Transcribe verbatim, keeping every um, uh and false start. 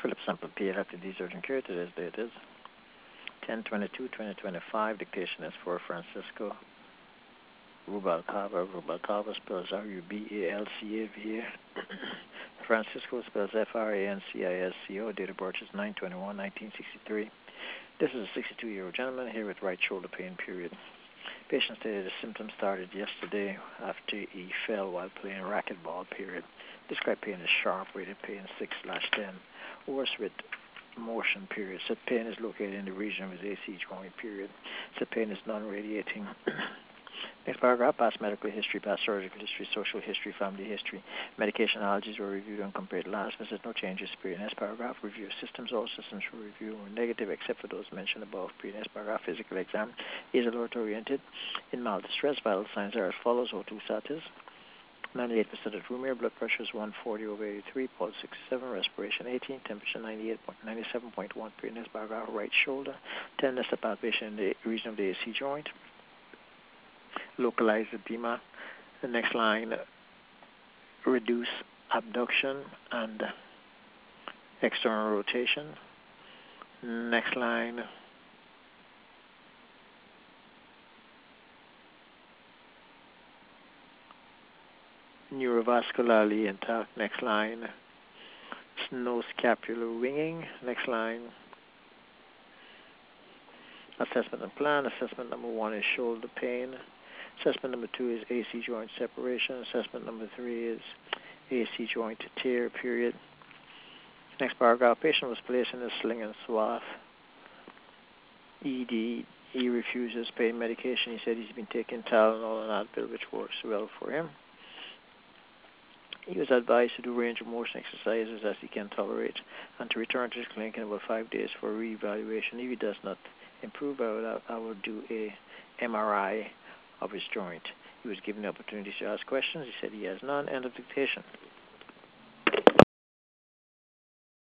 Philip Sample P L after these urgent care. Today's date is ten twenty-two twenty twenty-five. Dictation is for Francisco Rubalcaba. Rubalcaba spells R U B A L C A V A. Francisco spells F R A N C I S C O. Date of birth is nine twenty-one nineteen sixty-three. This is a sixty-two-year-old gentleman here with right shoulder pain, period. Patient stated the symptoms started yesterday after he fell while playing racquetball, period. Described pain as sharp, rated pain six slash ten. Worse with motion, period. Said pain is located in the region of his A C joint, period. Said pain is non-radiating. Next paragraph, past medical history, past surgical history, social history, family history. Medication allergies were reviewed and compared last visit. No changes. Period. Next paragraph, review of systems. All systems were reviewed were negative except for those mentioned above. Period. Next paragraph, physical exam. Is alert oriented. In mild distress, vital signs are as follows. O two status. ninety-eight percent at room air. Blood pressure is one forty over eighty-three. Pulse sixty-seven. Respiration eighteen. Temperature ninety-eight ninety-seven point one. Period. Next paragraph, right shoulder. Tenderness of palpation in the region of the A C joint. Localized edema. The next line, reduce abduction and external rotation. Next line, neurovascularly intact. Next line, snow scapular winging. Next line, assessment and plan. Assessment number one is shoulder pain. Assessment number two is A C joint separation. Assessment number three is A C joint tear, period. Next paragraph, patient was placed in a sling and swath. E D, he refuses pain medication. He said he's been taking Tylenol and Advil, which works well for him. He was advised to do range of motion exercises as he can tolerate and to return to his clinic in about five days for reevaluation. If he does not improve, I will, I will do a M R I of his joint. He was given the opportunity to ask questions. He said he has none. End of dictation.